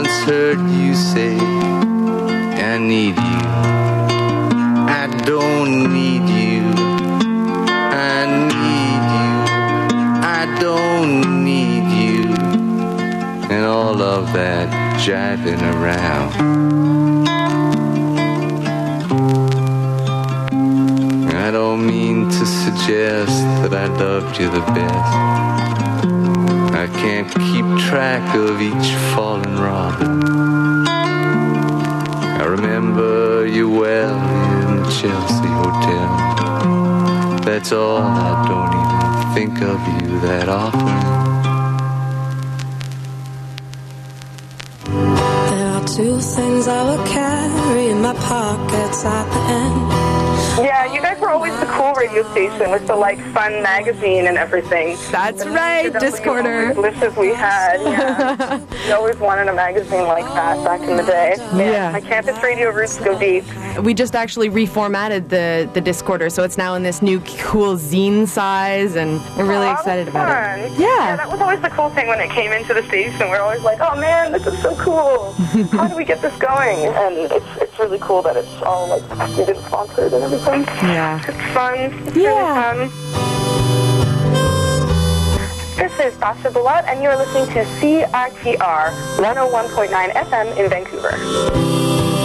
once heard you say, I need you, I don't need you, I need you, I don't need you, and all of that jiving around. I don't mean to suggest that I loved you the best. I can't keep track of each fallen robin. I remember you well in the Chelsea Hotel. That's all, I don't even think of you that often. There are two things I will carry in my pockets at the end. Yeah, you guys were always the cool radio station with the, like, fun magazine and everything. That's right, Discorder. Wishes we had, yeah. We always wanted a magazine like that back in the day. Yeah. My campus radio roots go deep. We just actually reformatted the Discorder, so it's now in this new cool zine size, and we're really excited about it. Yeah, that was always the cool thing when it came into the station. We're always like, oh man, this is so cool. How do we get this going? And it's really cool that it's all, like, student-sponsored and everything. Yeah. It's fun. It's really fun. This is Sasha Bilot, and you're listening to CRTR 101.9 FM in Vancouver.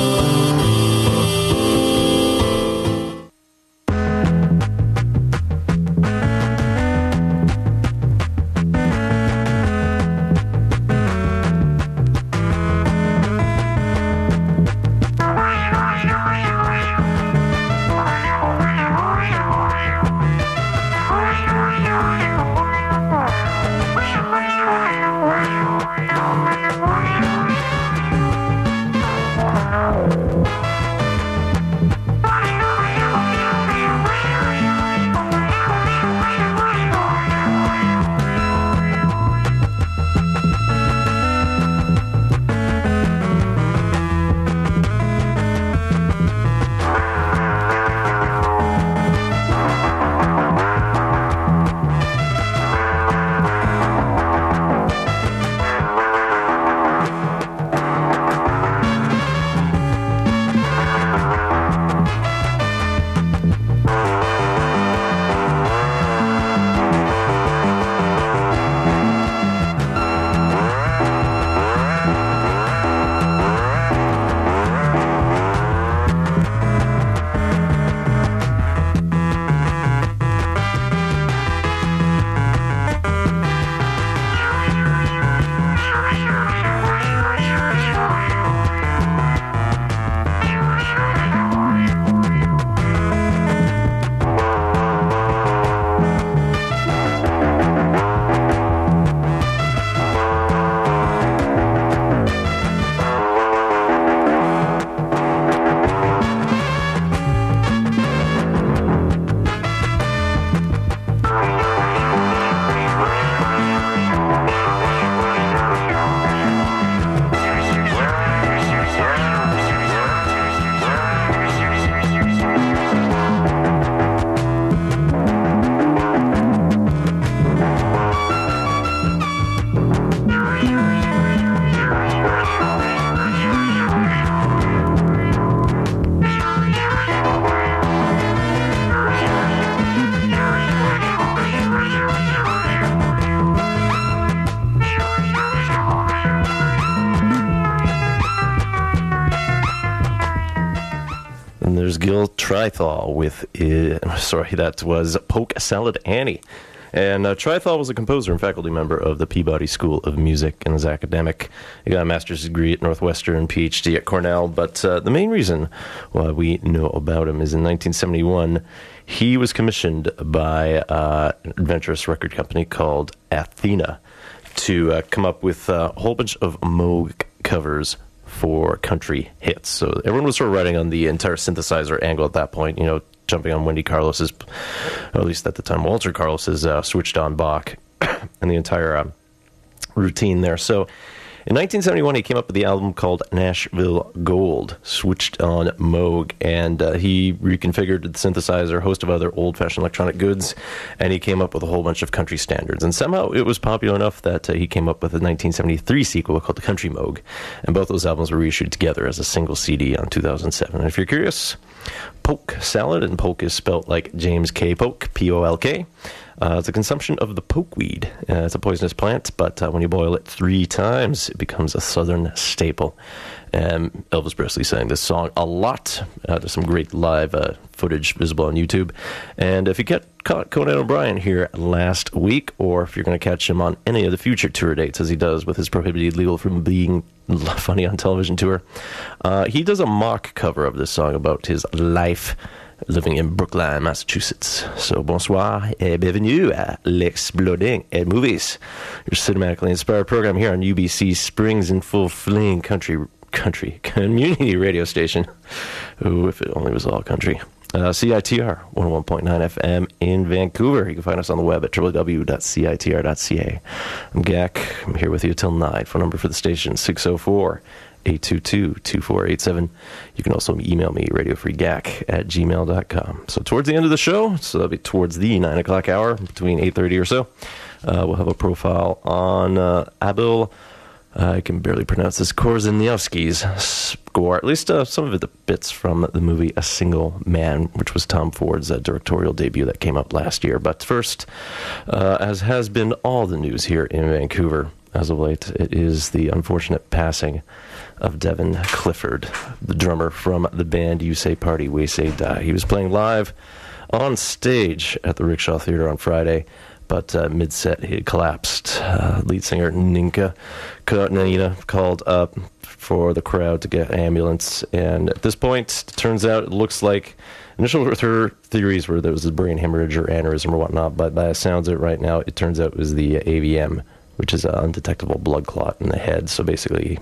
Gil Trithall with, that was Polk Salad Annie. And Trithall was a composer and faculty member of the Peabody School of Music and was academic. He got a master's degree at Northwestern, PhD at Cornell. But the main reason why we know about him is in 1971, he was commissioned by an adventurous record company called Athena to come up with a whole bunch of Moog covers for country hits. So everyone was sort of riding on the entire synthesizer angle at that point, jumping on Wendy Carlos's, or at least at the time, Walter Carlos's switched on Bach and the entire routine there. So In 1971, he came up with the album called Nashville Gold, switched on Moog, and he reconfigured the synthesizer, a host of other old-fashioned electronic goods, and he came up with a whole bunch of country standards. And somehow it was popular enough that he came up with a 1973 sequel called the Country Moog, and both those albums were reissued together as a single CD on 2007. And if you're curious, Polk Salad, and Polk is spelt like James K. Polk, P-O-L-K. It's a consumption of the pokeweed. It's a poisonous plant, but when you boil it 3 times, it becomes a southern staple. Elvis Presley sang this song a lot. There's some great live footage visible on YouTube. And if you caught Conan O'Brien here last week, or if you're going to catch him on any of the future tour dates, as he does with his Prohibited Legal from Being Funny on Television tour, he does a mock cover of this song about his life living in Brookline, Massachusetts. So, bonsoir et bienvenue à l'Exploding at Movies, your cinematically inspired program here on UBC Springs in Full Fling country community radio station. Ooh, if it only was all country. CITR 101.9 FM in Vancouver. You can find us on the web at www.citr.ca. I'm Gak. I'm here with you till 9. Phone number for the station 604-822-2487. You can also email me, radiofreegak@gmail.com. So towards the end of the show, so that'll be towards the 9 o'clock hour, between 8:30 or so, we'll have a profile on Abel, I can barely pronounce this, Korzeniowski's score, at least some of the bits from the movie A Single Man, which was Tom Ford's directorial debut that came up last year. But first, as has been all the news here in Vancouver as of late, it is the unfortunate passing of Devin Clifford, the drummer from the band You Say Party, We Say Die. He was playing live on stage at the Rickshaw Theatre on Friday, but mid-set he had collapsed. Lead singer Ninka Katarina called up for the crowd to get an ambulance, and at this point, it turns out, it looks like initial theories were there was a brain hemorrhage or aneurysm or whatnot, but by the sounds of it right now, it turns out it was the AVM, which is an undetectable blood clot in the head. So basically,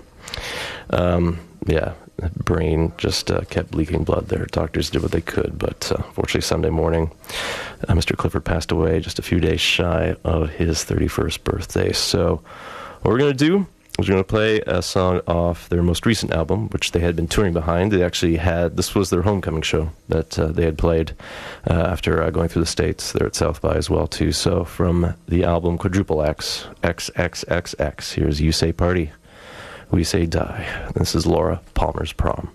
the brain just kept leaking blood there. Doctors did what they could, but unfortunately Sunday morning, Mr. Clifford passed away just a few days shy of his 31st birthday. So what we're going to do is we're going to play a song off their most recent album, which they had been touring behind. They actually had, this was their homecoming show that they had played after going through the States. They're at South by as well, too. So from the album Quadruple X, XXXX, here's You Say Party, We Say Die. This is Laura Palmer's Prom.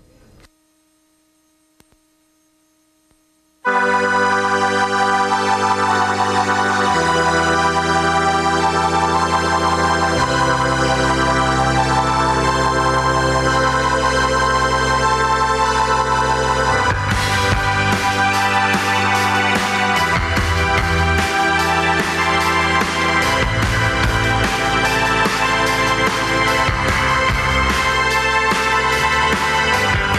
Thank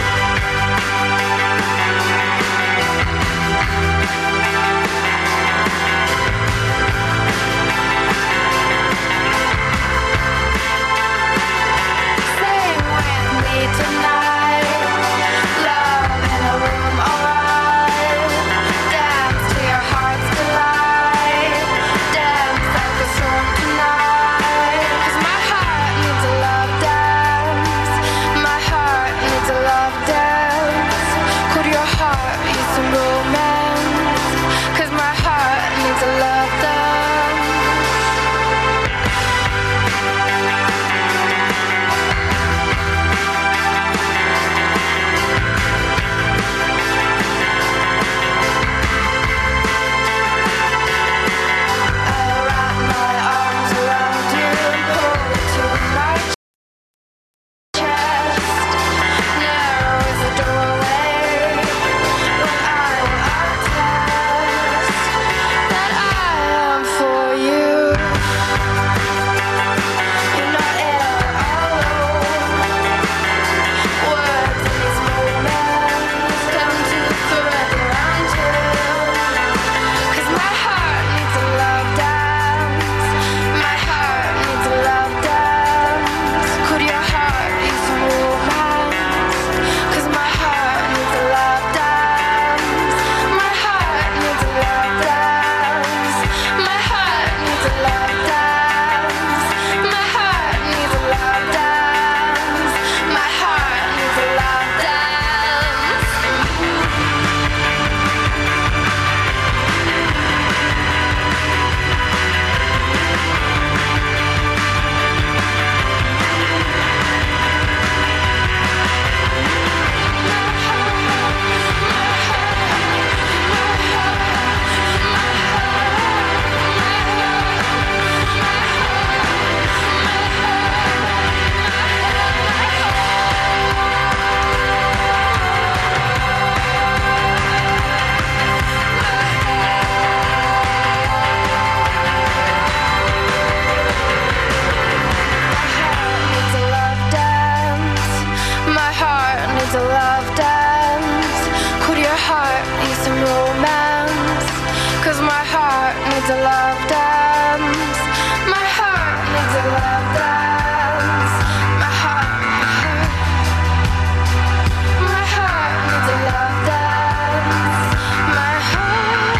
needs a love dance. My heart needs a love dance. My heart needs a love dance. My heart.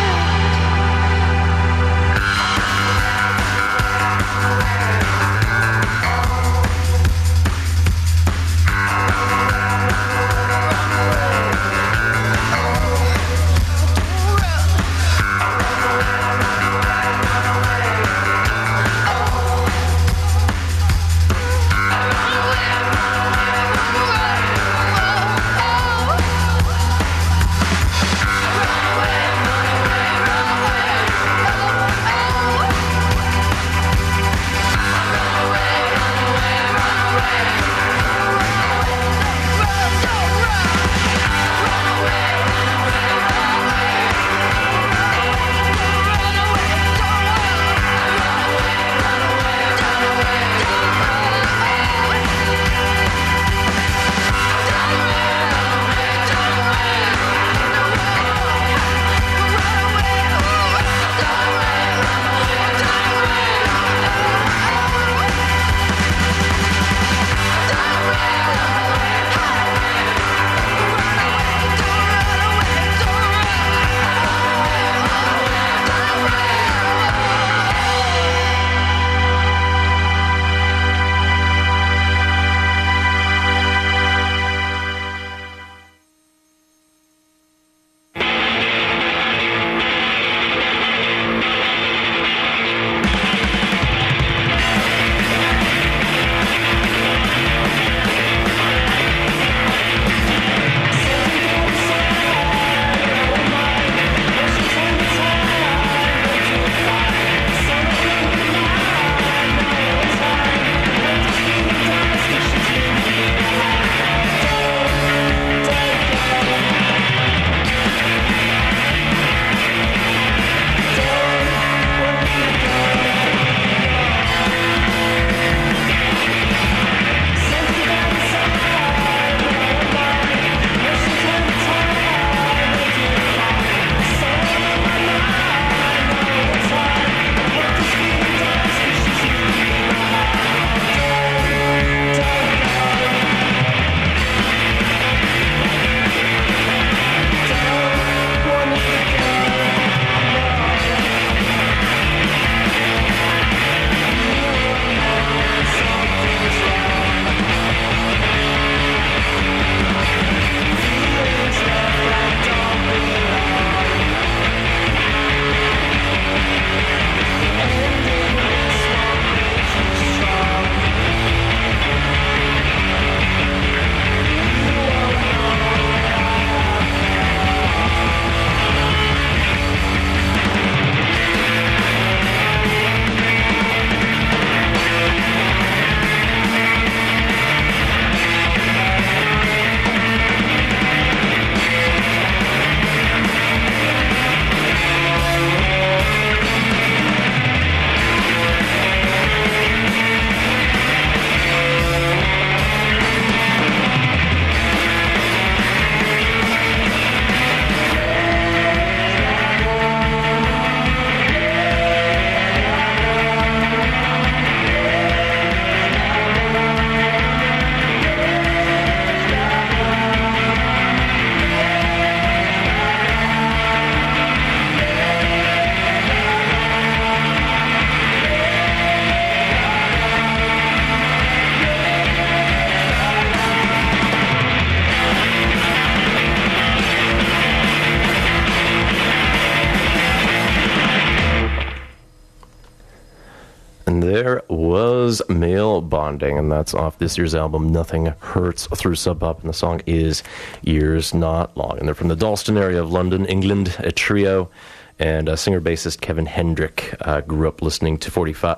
There was Male Bonding, and that's off this year's album, Nothing Hurts, through Sub Pop, and the song is Years Not Long. And they're from the Dalston area of London, England, a trio, and singer-bassist Kevin Hendrick grew up listening to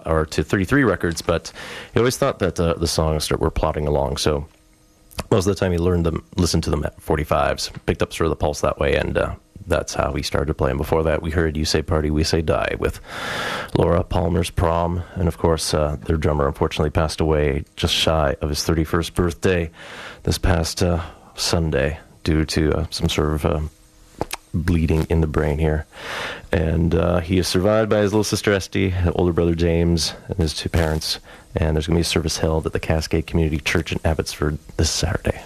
33 records, but he always thought that the songs were plodding along, so most of the time he listened to them at 45s, picked up sort of the pulse that way, and that's how we started playing. Before that, we heard You Say Party, We Say Die with Laura Palmer's Prom. And of course, their drummer unfortunately passed away just shy of his 31st birthday this past Sunday due to some sort of bleeding in the brain here. And he is survived by his little sister Esty, older brother James, and his two parents. And there's going to be a service held at the Cascade Community Church in Abbotsford this Saturday.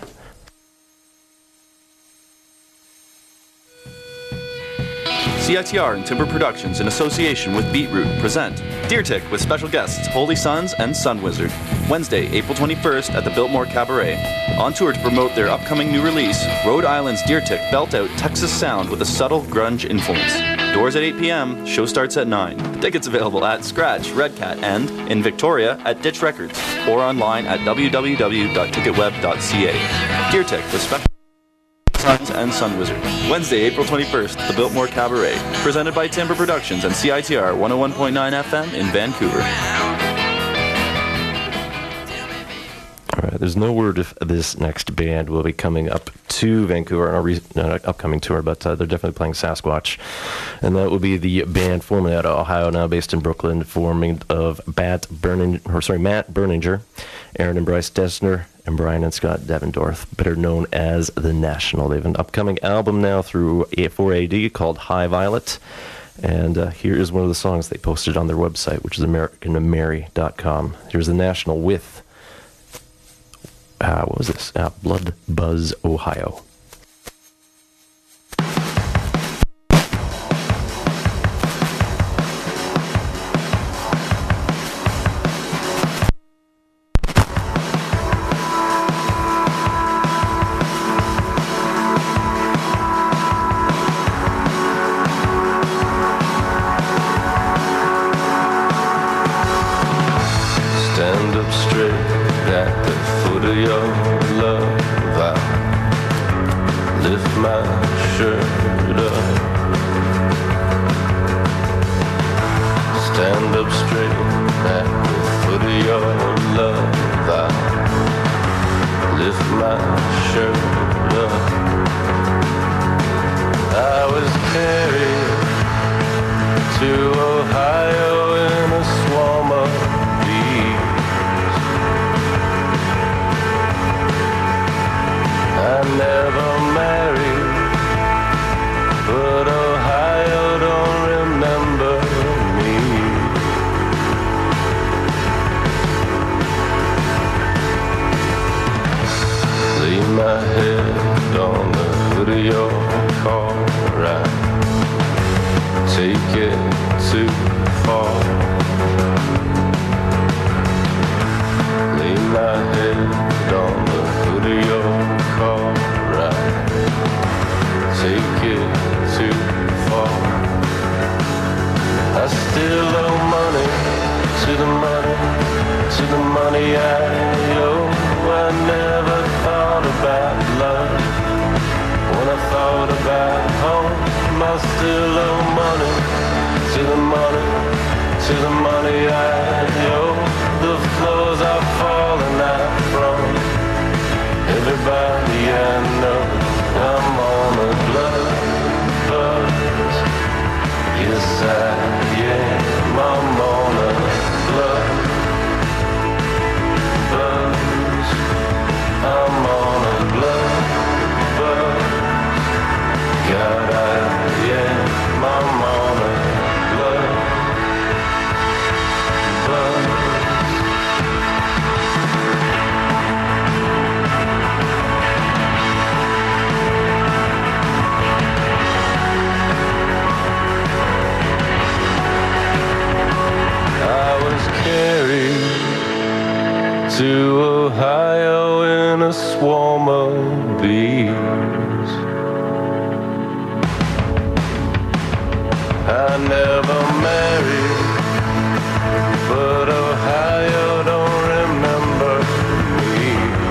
CITR and Timber Productions, in association with Beetroot, present Deer Tick with special guests Holy Sons and Sun Wizard. Wednesday, April 21st at the Biltmore Cabaret. On tour to promote their upcoming new release, Rhode Island's Deer Tick belt out Texas sound with a subtle grunge influence. Doors at 8 p.m., show starts at 9. Tickets available at Scratch, Red Cat, and, in Victoria, at Ditch Records, or online at www.ticketweb.ca. Deer Tick with special Sons and Sun Wizard. Wednesday, April 21st, the Biltmore Cabaret. Presented by Timber Productions and CITR 101.9 FM in Vancouver. All right, there's no word if this next band will be coming up to Vancouver on a upcoming tour, but they're definitely playing Sasquatch. And that will be the band formerly out of Ohio, now based in Brooklyn, forming of Matt Berninger, Aaron and Bryce Dessner, and Brian and Scott Devendorf, better known as The National. They have an upcoming album now through 4AD called High Violet. And here is one of the songs they posted on their website, which is AmericanMary.com. Here's The National with, what was this? Blood Buzz, Ohio. Stand up straight at the foot of your love. I lift my shirt up. Stand up straight at the foot of your love. I lift my shirt up. I was carried to Ohio in a swarm of I never married, but Ohio don't remember me. Lay my head on the hood of your car, right? Take it too far. Lay my head on the hood of your car, right? Take it too far. I still owe money to the money, to the money I owe. I never thought about love when I thought about home. I still owe money to the money, to the money I owe. The floors are falling out from everybody I know. I'm on a blood buzz. Yes, I am. I'm on a blood buzz. I'm on a blood buzz. God, I am. I'm on a blood buzz. Carried to Ohio in a swarm of bees. I never married, but Ohio don't remember me.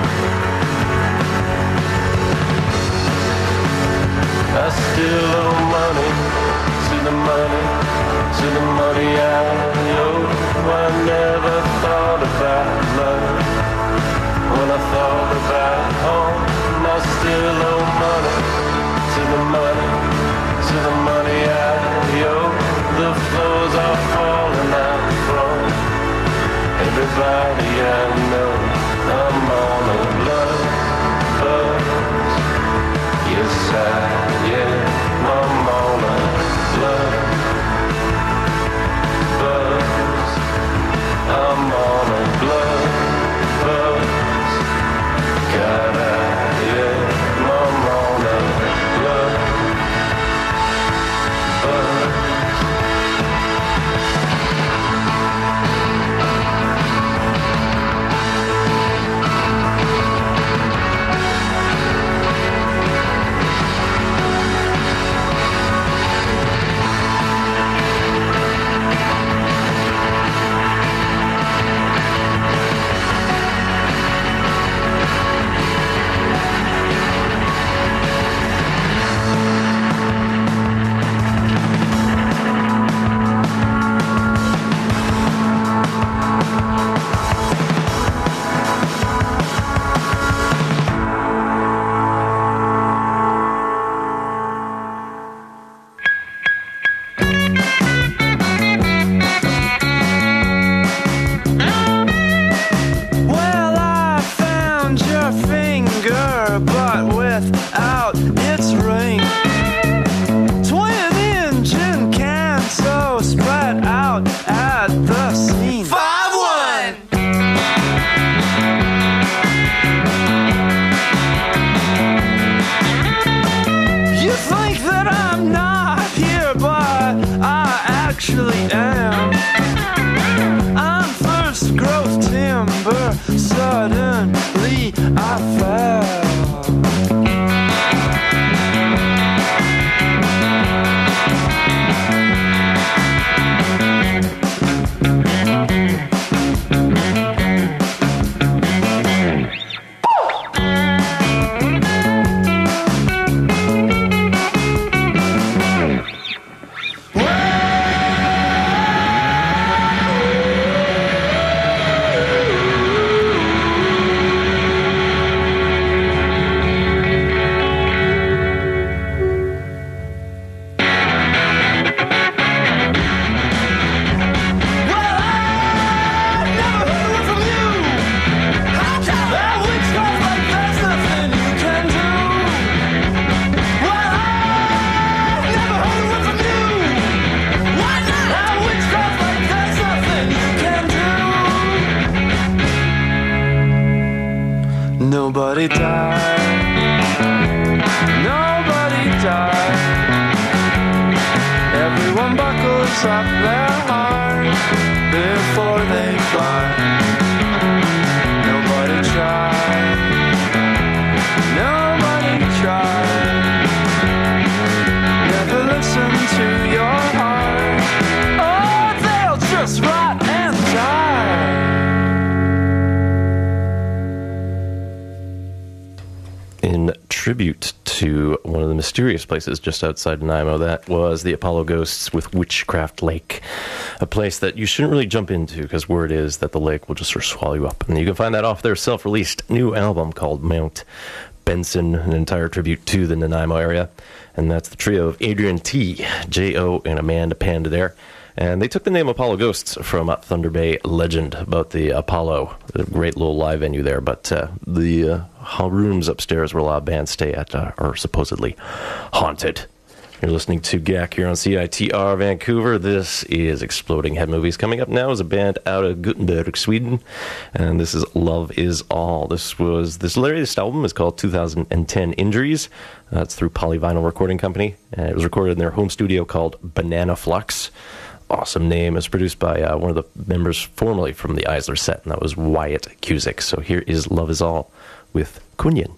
I still owe money to the money, to the money I owe. I never thought about love when I thought about home. I still owe money to the money, to the money I owe. The floors are falling out from everybody I know. I'm on a blood buzz. Yes, I am. I'm your finger, but without its ring. Twin engine can so spread out at the scene. 5-1. You think that I'm not here, but I actually am. I'm first growth timber, suddenly I fell. Nobody died. Nobody died. Everyone buckles up their heart before they fly. Nobody tried. Nobody tried. Never listen to your heart. Oh, they'll just rot and die. In tribute to one of the mysterious places just outside Nanaimo, that was the Apollo Ghosts with Witchcraft Lake, a place that you shouldn't really jump into because word is that the lake will just sort of swallow you up. And you can find that off their self-released new album called Mount Benson, an entire tribute to the Nanaimo area. And that's the trio of Adrian T, J.O., and Amanda Panda there. And they took the name Apollo Ghosts from Thunder Bay legend about the Apollo, a great little live venue there. But the rooms upstairs where a lot of bands stay at are supposedly haunted. You're listening to GAC here on CITR Vancouver. This is Exploding Head Movies. Coming up now is a band out of Gothenburg, Sweden, and this is Love Is All. This latest album is called 2010 Injuries. It's through Polyvinyl Recording Company, and it was recorded in their home studio called Banana Flux. Awesome name. It's produced by one of the members formerly from the Eisler set, and that was Wyatt Cusick. So here is Love Is All with Kunyan.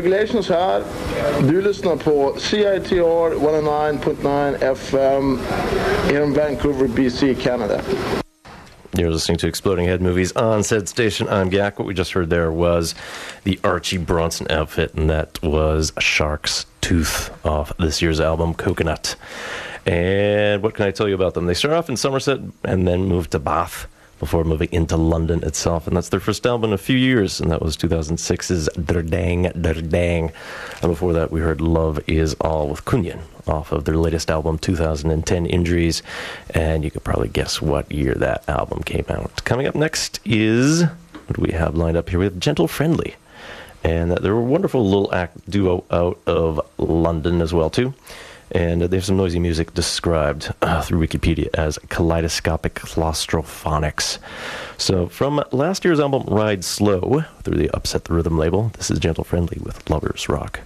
Regulations här. Du lyssnar på CITR 109.9 FM here in Vancouver, BC, Canada. You're listening to Exploding Head Movies on said station. I'm Gak. What we just heard there was the Archie Bronson outfit, and that was Shark's Tooth off this year's album, Coconut. And what can I tell you about them? They started off in Somerset and then moved to Bath before moving into London itself. And that's their first album in a few years, and that was 2006's Der Dang, Der Dang. And before that, we heard Love Is All with Kunyan off of their latest album, 2010 Injuries. And you could probably guess what year that album came out. Coming up next is, what do we have lined up here? We have Gentle Friendly. And they're a wonderful little act duo out of London as well, too. And they have some noisy music described through Wikipedia as kaleidoscopic claustrophonics. So from last year's album, Ride Slow, through the Upset the Rhythm label, this is Gentle Friendly with Lovers Rock.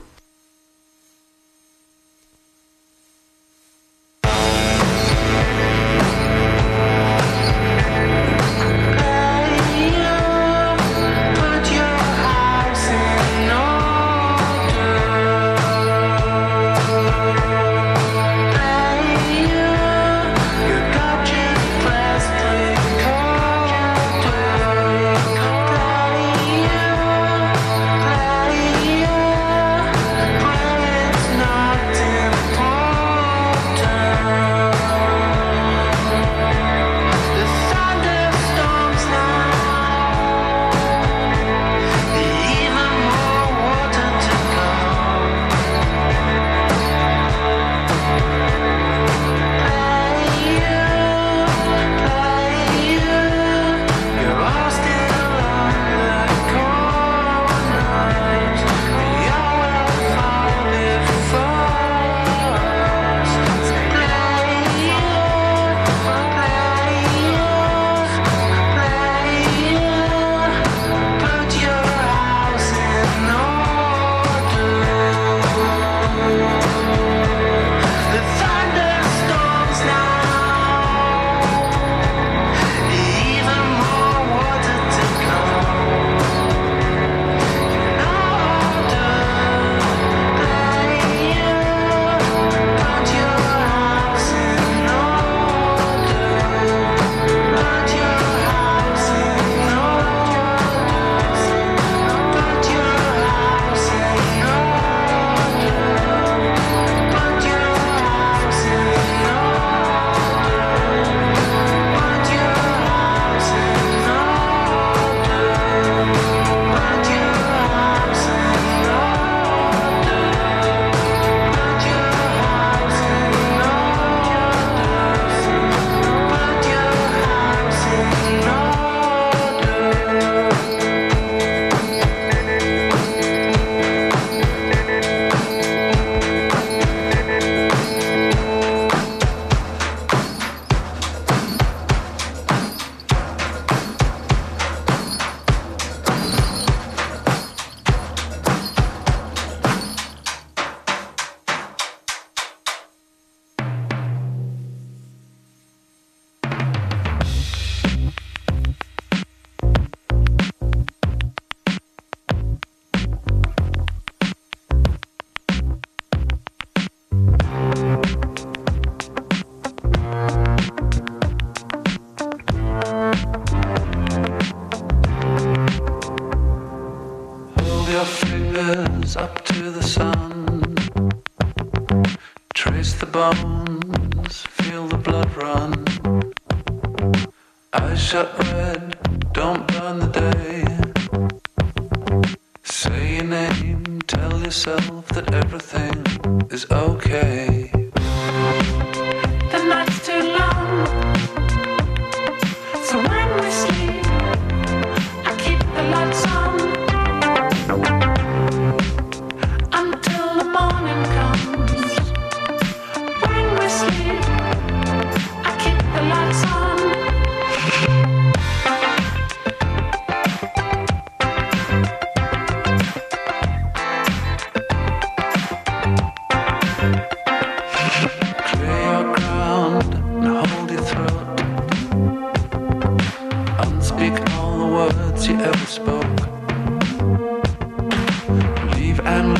Speak all the words you ever spoke. Leave and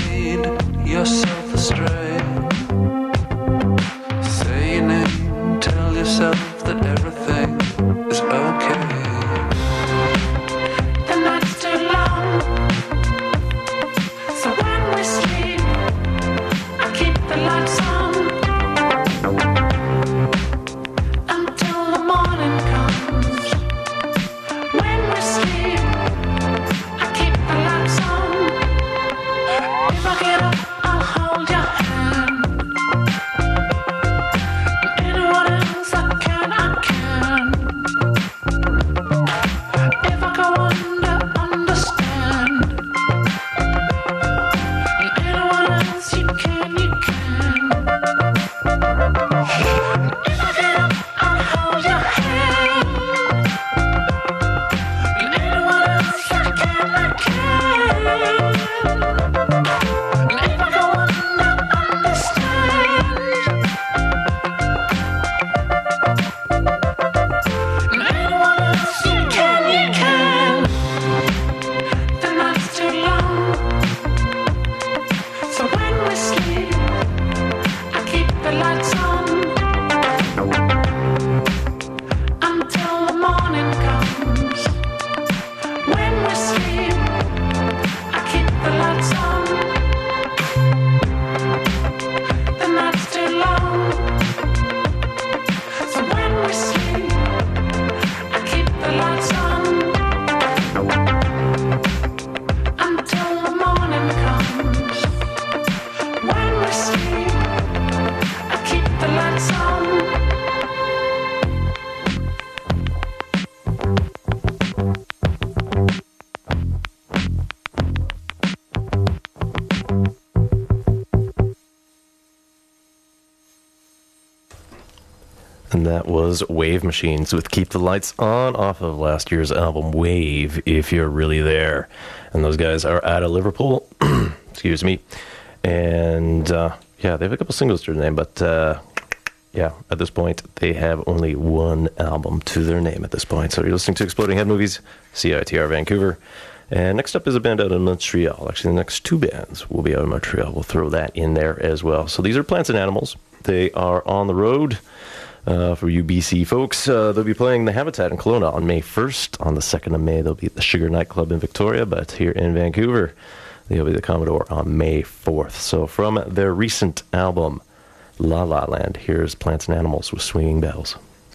That was Wave Machines with Keep the Lights On off of last year's album Wave, If You're Really There. And those guys are out of Liverpool. Excuse me. And yeah, they have a couple singles to their name, but yeah, at this point, they have only one album to their name at this point. So you're listening to Exploding Head Movies, CITR Vancouver. And next up is a band out of Montreal. Actually, the next two bands will be out of Montreal. We'll throw that in there as well. So these are Plants and Animals. They are on the road. For you BC folks, they'll be playing the Habitat in Kelowna on May 1st. On the 2nd of May, they'll be at the Sugar Nightclub in Victoria. But here in Vancouver, they'll be the Commodore on May 4th. So from their recent album, La La Land, here's Plants and Animals with Swinging Bells.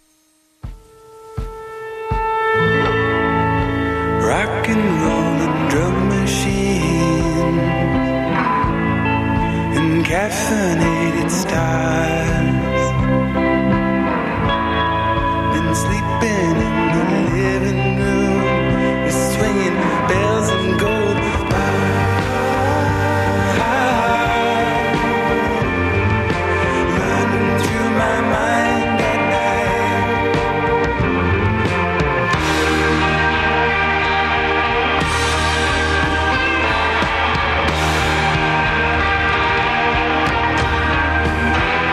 Rock and rollin' drum machine and caffeinated stars. Been sleeping in the living room with swinging bells and gold bars running through my mind at night.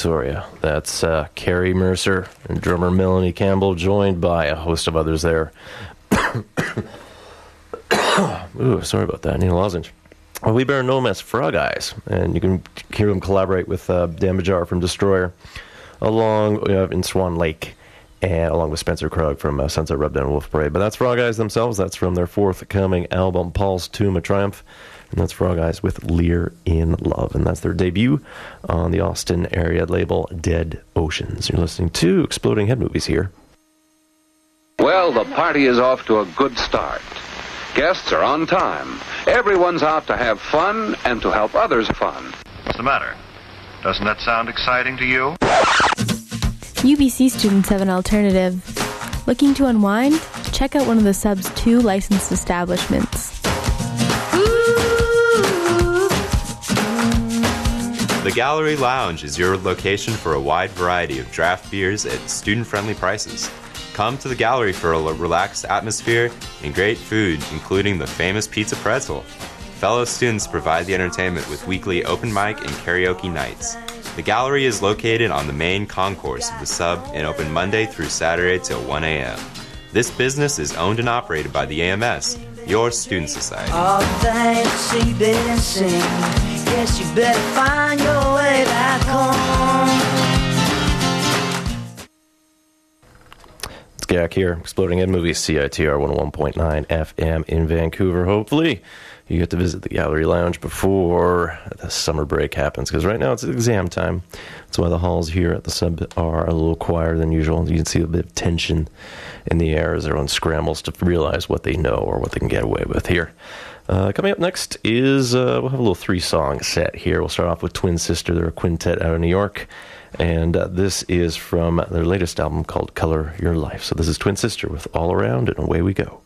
Victoria. That's Carrie Mercer and drummer Melanie Campbell, joined by a host of others there. Ooh, sorry about that. I need a lozenge. Well, we better know them as Frog Eyes, and you can hear them collaborate with Dan Major from Destroyer, along in Swan Lake, and along with Spencer Krug from Sunset Rubdown Wolf Parade. But that's Frog Eyes themselves. That's from their forthcoming album, Paul's Tomb of Triumph. And that's Frog Eyes with Lear in Love. And that's their debut on the Austin area label Dead Oceans. You're listening to Exploding Head Movies here. Well, the party is off to a good start. Guests are on time. Everyone's out to have fun and to help others fun. What's the matter? Doesn't that sound exciting to you? UBC students have an alternative. Looking to unwind? Check out one of the sub's 2 licensed establishments. The Gallery Lounge is your location for a wide variety of draft beers at student-friendly prices. Come to the gallery for a relaxed atmosphere and great food, including the famous pizza pretzel. Fellow students provide the entertainment with weekly open mic and karaoke nights. The gallery is located on the main concourse of the sub and open Monday through Saturday till 1 a.m. This business is owned and operated by the AMS, your student society. All day to see, bid and sing. Guess you better find your way back home. Jack here, Exploding Head Movies, CITR 101.9 FM in Vancouver. Hopefully you get to visit the Gallery Lounge before the summer break happens, because right now it's exam time. That's why the halls here at the sub are a little quieter than usual. You can see a bit of tension in the air as everyone scrambles to realize what they know or what they can get away with here. Coming up next is, we'll have a little 3-song set here. We'll start off with Twin Sister. They're a quintet out of New York. And this is from their latest album called Color Your Life. So this is Twin Sister with All Around, and away we go.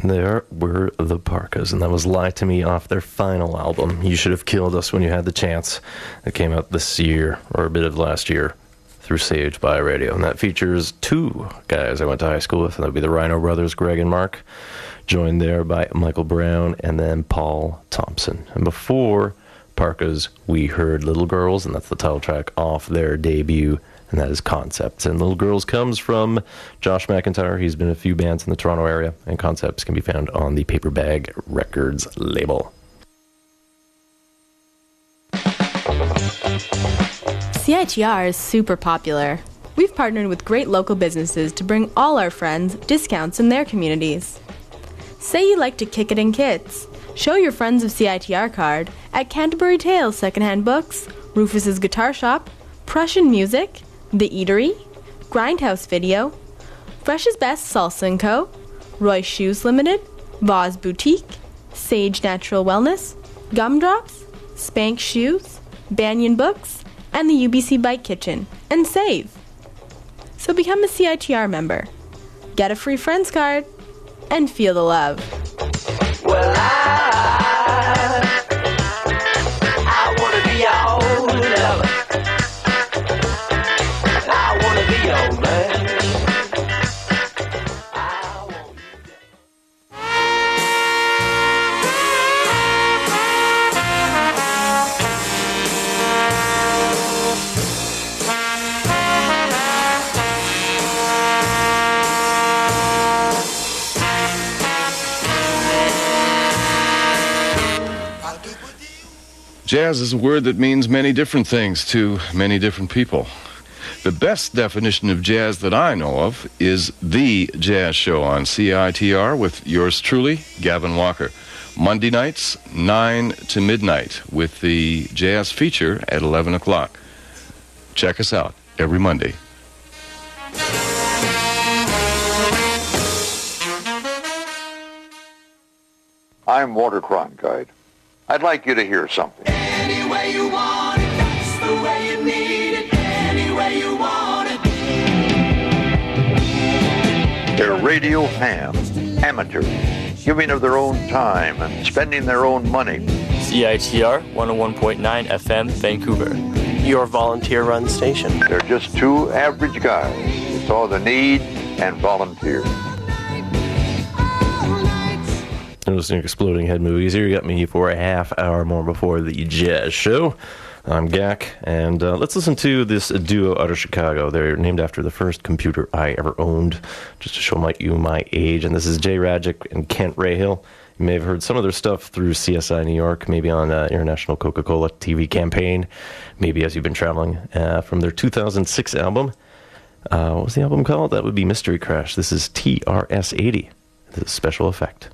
There were the Parkas, and that was Lie to Me off their final album, You Should Have Killed Us When You Had the Chance. That came out this year, or a bit of last year, through Sage by Radio. And that features two guys I went to high school with, and that would be the Rhino brothers, Greg and Mark, joined there by Michael Brown and then Paul Thompson. And before Parkas, we heard Little Girls, and that's the title track off their debut, and that is Concepts. And Little Girls comes from Josh McIntyre. He's been in a few bands in the Toronto area, and Concepts can be found on the Paper Bag Records label. CITR is super popular. We've partnered with great local businesses to bring all our friends discounts in their communities. Say you like to kick it in kits. Show your friends of CITR card at Canterbury Tales Secondhand Books, Rufus's Guitar Shop, Prussian Music, The Eatery, Grindhouse Video, Fresh's Best Salsa & Co., Royce Shoes Limited, Voz Boutique, Sage Natural Wellness, Gumdrops, Spank Shoes, Banyan Books, and the UBC Bike Kitchen, and save. So become a CITR member, get a free friends card, and feel the love. Well, I wanna be your old lover. I wanna be your man. Jazz is a word that means many different things to many different people. The best definition of jazz that I know of is The Jazz Show on CITR with yours truly, Gavin Walker. Monday nights, 9 to midnight, with the jazz feature at 11 o'clock. Check us out every Monday. I'm Walter Cronkite. I'd like you to hear something. Any way you want it, that's the way you need it. Any way you want it. They're radio hams, amateurs, giving of their own time and spending their own money. CITR 101.9 FM, Vancouver. Your volunteer-run station. They're just two average guys who saw the need and volunteered. You're listening to Exploding Head Movies. Here you got me for a half hour more before the Jazz Show. I'm Gak, and let's listen to this duo out of Chicago. They're named after the first computer I ever owned, just to show you my age. And this is Jay Radjic and Kent Rahill. You may have heard some of their stuff through CSI New York, maybe on International Coca-Cola TV campaign, maybe as you've been traveling, from their 2006 album. What was the album called? That would be Mystery Crash. This is TRS-80. This is Special Effect.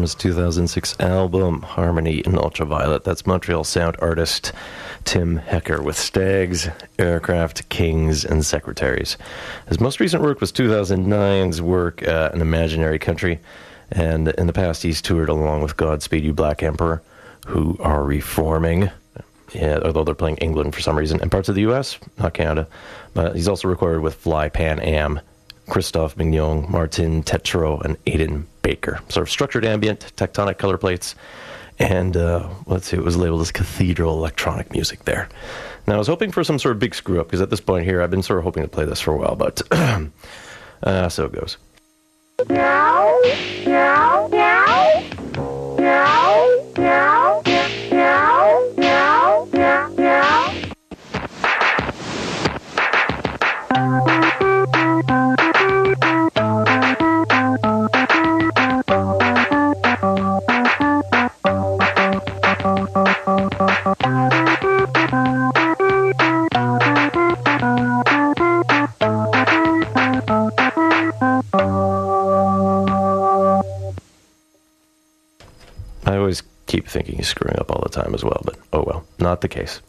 his 2006 album, Harmony in Ultraviolet. That's Montreal sound artist Tim Hecker with Stags, Aircraft, Kings, and Secretaries. His most recent work was 2009's work, An Imaginary Country, and in the past he's toured along with Godspeed You Black Emperor, who are reforming, although they're playing England for some reason, and parts of the U.S., not Canada. But he's also recorded with Fly Pan Am, Christophe Mignon, Martin Tetreault, and Aidan Baker. Sort of structured ambient, tectonic color plates, and let's see, it was labeled as cathedral electronic music there. Now, I was hoping for some sort of big screw-up, because at this point here, I've been sort of hoping to play this for a while, but so it goes. Meow, meow, meow, meow, meow, meow, meow, meow, meow. I always keep thinking he's screwing up all the time as well, but oh well, not the case.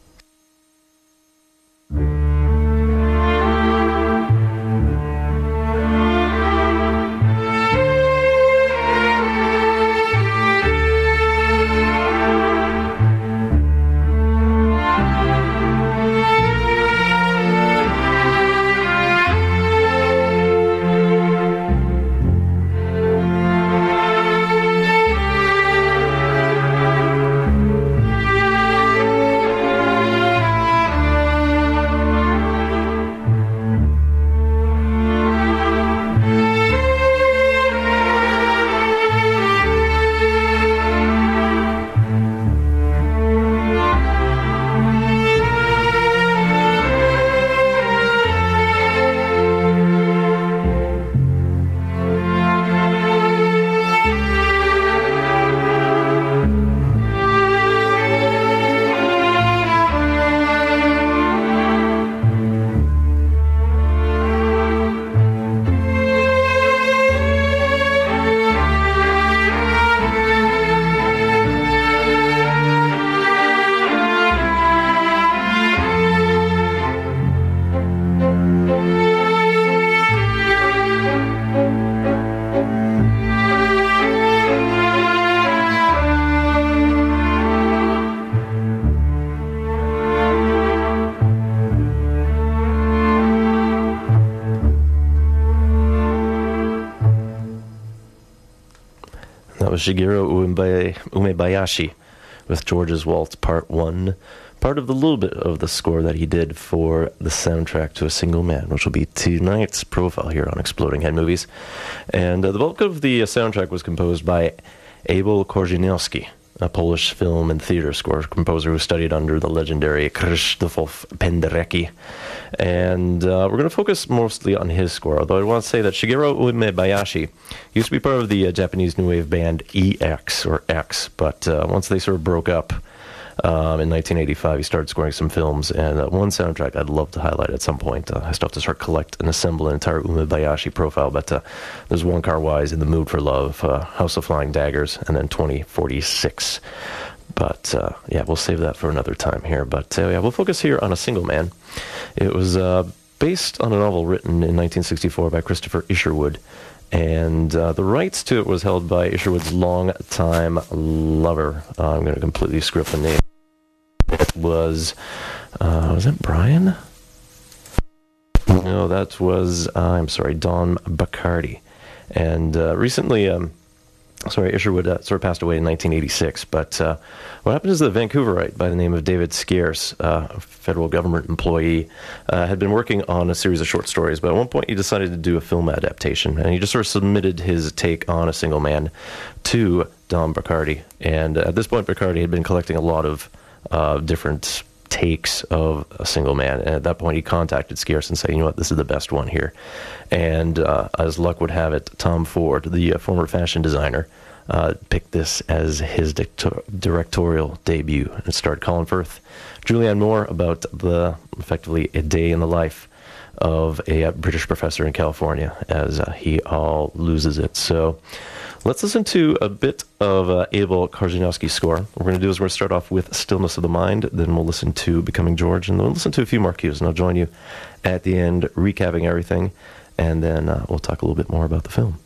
Shigeru Umebayashi with George's Waltz Part 1, part of the little bit of the score that he did for the soundtrack to A Single Man, which will be tonight's profile here on Exploding Head Movies. And the bulk of the soundtrack was composed by Abel Korzeniowski, a Polish film and theater score composer who studied under the legendary Krzysztof Penderecki. And we're going to focus mostly on his score, although I want to say that Shigeru Umebayashi used to be part of the Japanese new wave band EX, or X, but once they sort of broke up in 1985, he started scoring some films, and one soundtrack I'd love to highlight at some point. I still have to start collect and assemble an entire Umebayashi profile, but there's One Car Wise, In the Mood for Love, House of Flying Daggers, and then 2046. But, yeah, we'll save that for another time here. But, yeah, we'll focus here on A Single Man. It was based on a novel written in 1964 by Christopher Isherwood, and the rights to it was held by Isherwood's longtime lover. I'm going to completely screw up the name. It was it Brian? No, that was, I'm sorry, Don Bacardi. And recently, Isherwood sort of passed away in 1986, but what happened is that a Vancouverite by the name of David Scarce, a federal government employee, had been working on a series of short stories, but at one point he decided to do a film adaptation, and he just sort of submitted his take on A Single Man to Don Bacardi. And at this point, Bacardi had been collecting a lot of different takes of A Single Man, and at that point he contacted Scarce and said, you know what, this is the best one here. And as luck would have it, Tom Ford, the former fashion designer, picked this as his directorial debut, and it starred Colin Firth, Julianne Moore, about effectively a day in the life of a British professor in California as he all loses it. So Let's listen to a bit of Abel Korzeniowski's score. What we're going to do is we're going to start off with Stillness of the Mind, then we'll listen to Becoming George, and then we'll listen to a few more cues, and I'll join you at the end, recapping everything, and then we'll talk a little bit more about the film.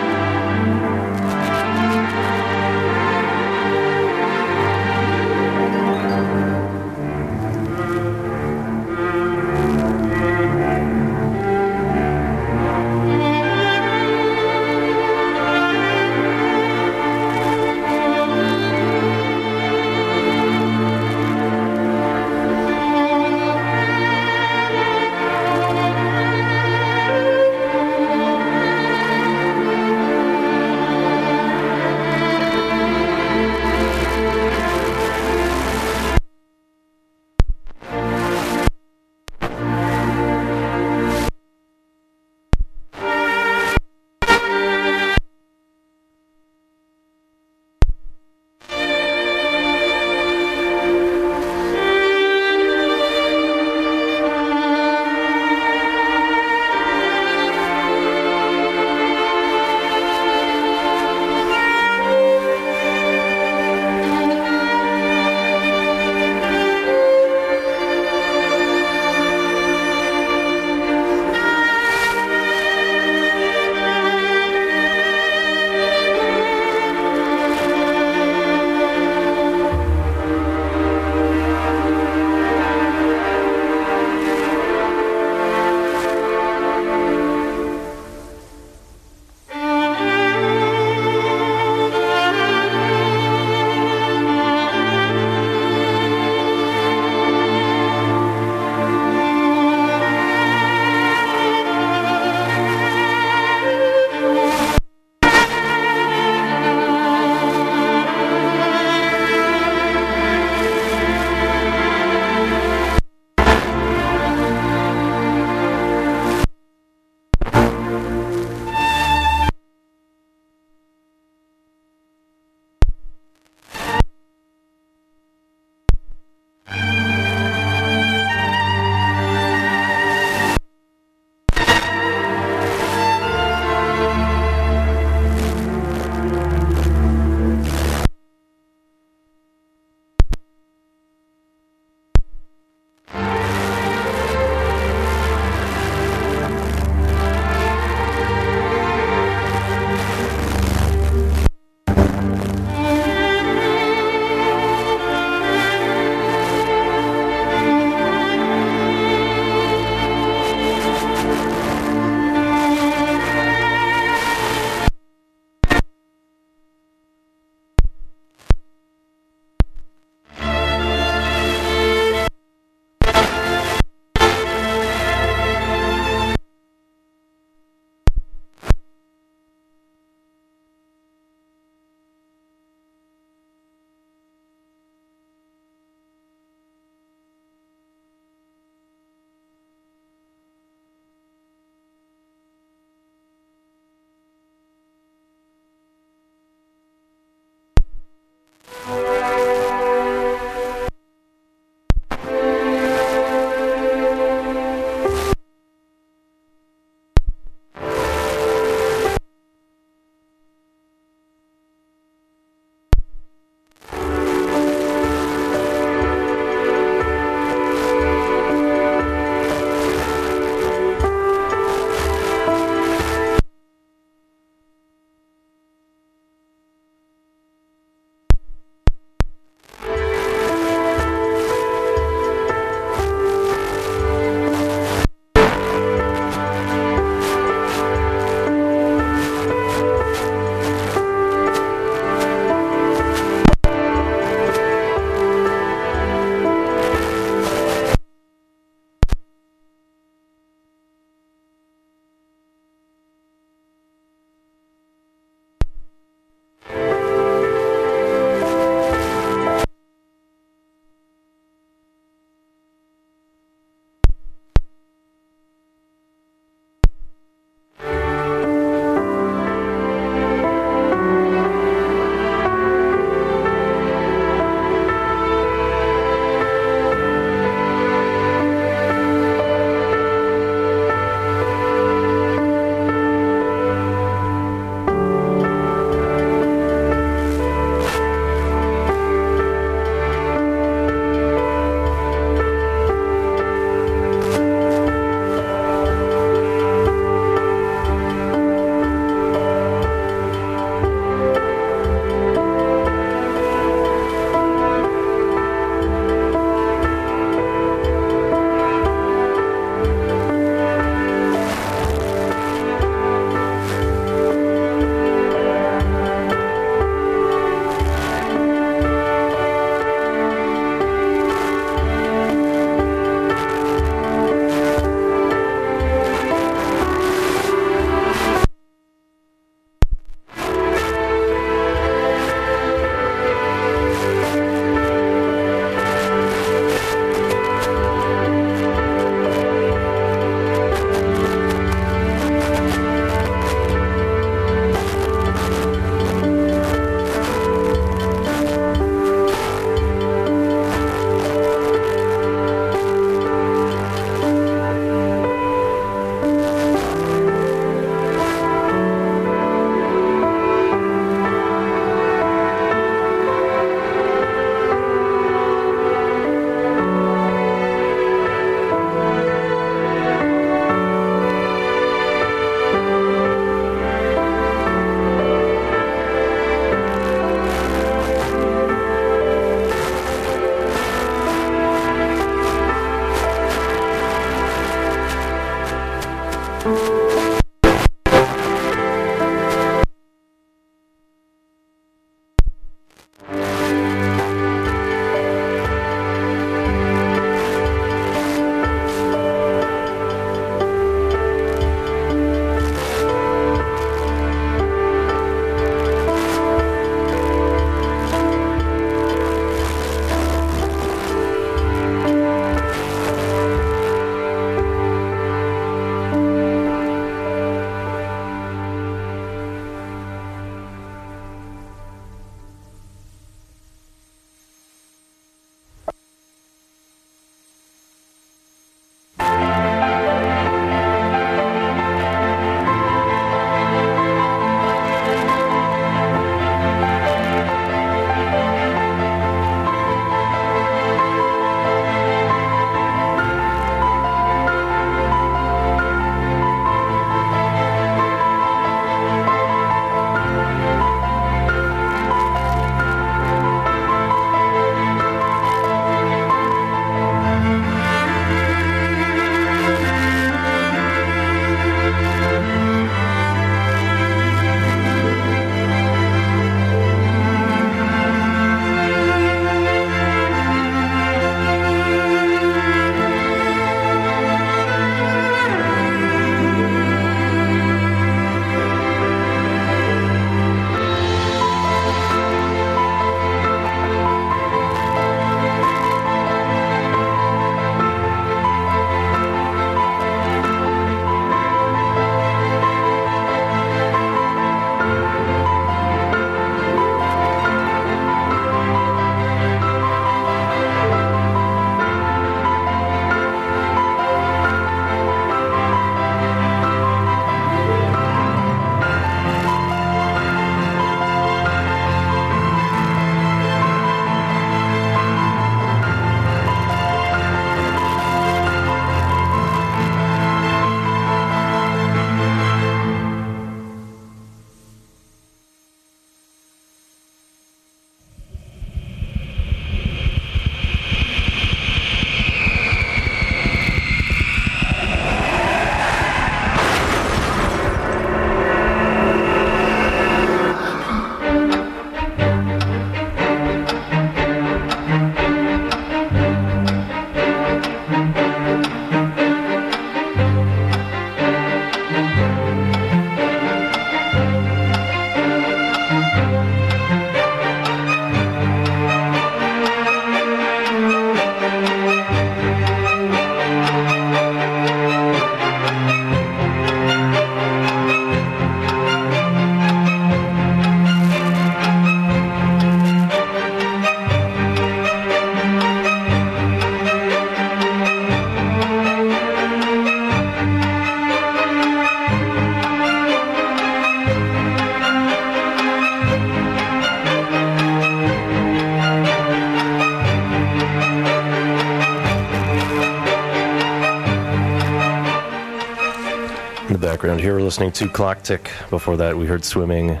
background here, we're listening to Clock Tick. Before that, we heard Swimming.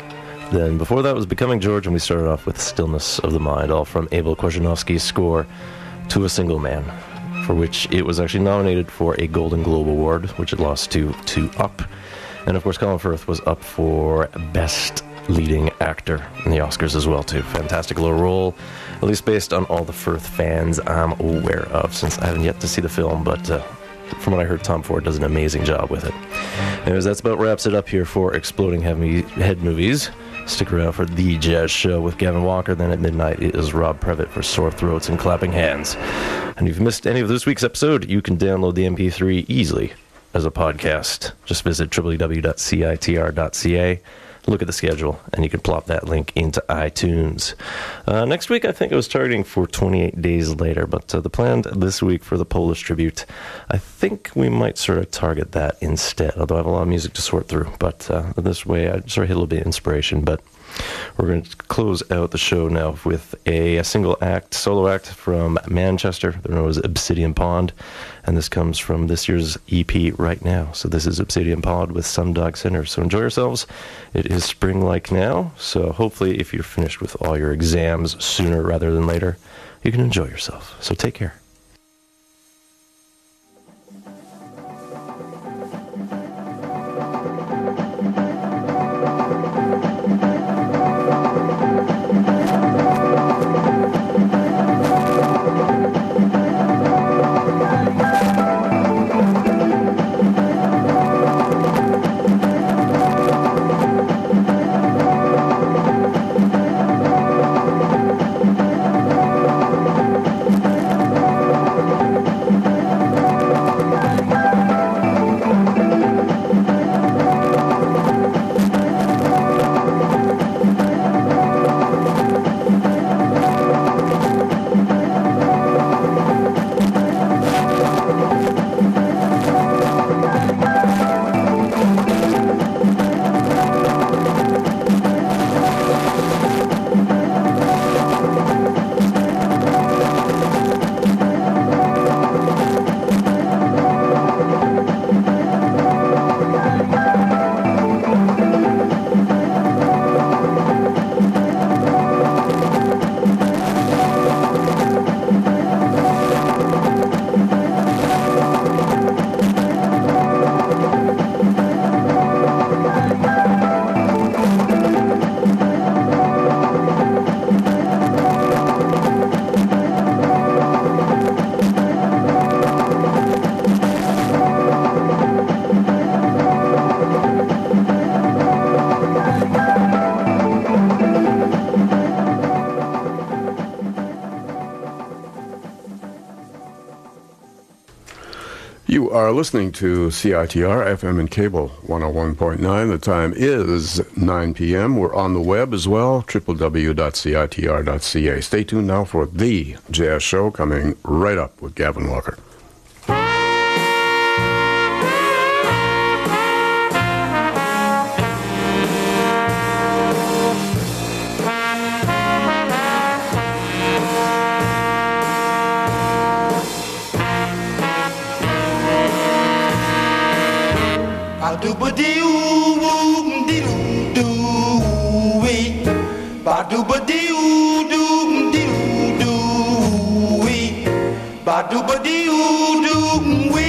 Then before that was Becoming George, and we started off with Stillness of the Mind, all from Abel Korzeniowski's score To a Single Man, for which it was actually nominated for a Golden Globe Award, which it lost to Up. And of course, Colin Firth was up for Best Leading Actor in the Oscars as well, too. Fantastic little role, at least based on all the Firth fans I'm aware of, since I haven't yet to see the film, but from what I heard, Tom Ford does an amazing job with it. Anyways, that's about wraps it up here for Exploding Head Movies. Stick around for The Jazz Show with Gavin Walker. Then at midnight, it is Rob Previtt for Sore Throats and Clapping Hands. And if you've missed any of this week's episode, you can download the MP3 easily as a podcast. Just visit www.citr.ca. Look at the schedule, and you can plop that link into iTunes. Next week, I think I was targeting for 28 Days Later, but the plan this week for the Polish tribute, I think we might sort of target that instead, although I have a lot of music to sort through. But this way, I sort of hit a little bit of inspiration. But we're going to close out the show now with a single act, solo act from Manchester. They're known as Obsidian Pond, and this comes from this year's EP Right Now. So this is Obsidian Pond with Sundog Sinners. So enjoy yourselves. It is spring-like now, so hopefully if you're finished with all your exams sooner rather than later, you can enjoy yourself. So take care. are listening to CITR, FM and cable, 101.9. The time is 9 p.m. We're on the web as well, www.citr.ca. Stay tuned now for The Jazz Show, coming right up with Gavin Walker. Ba-doo-ba-dee-oo-doo-doo-wee.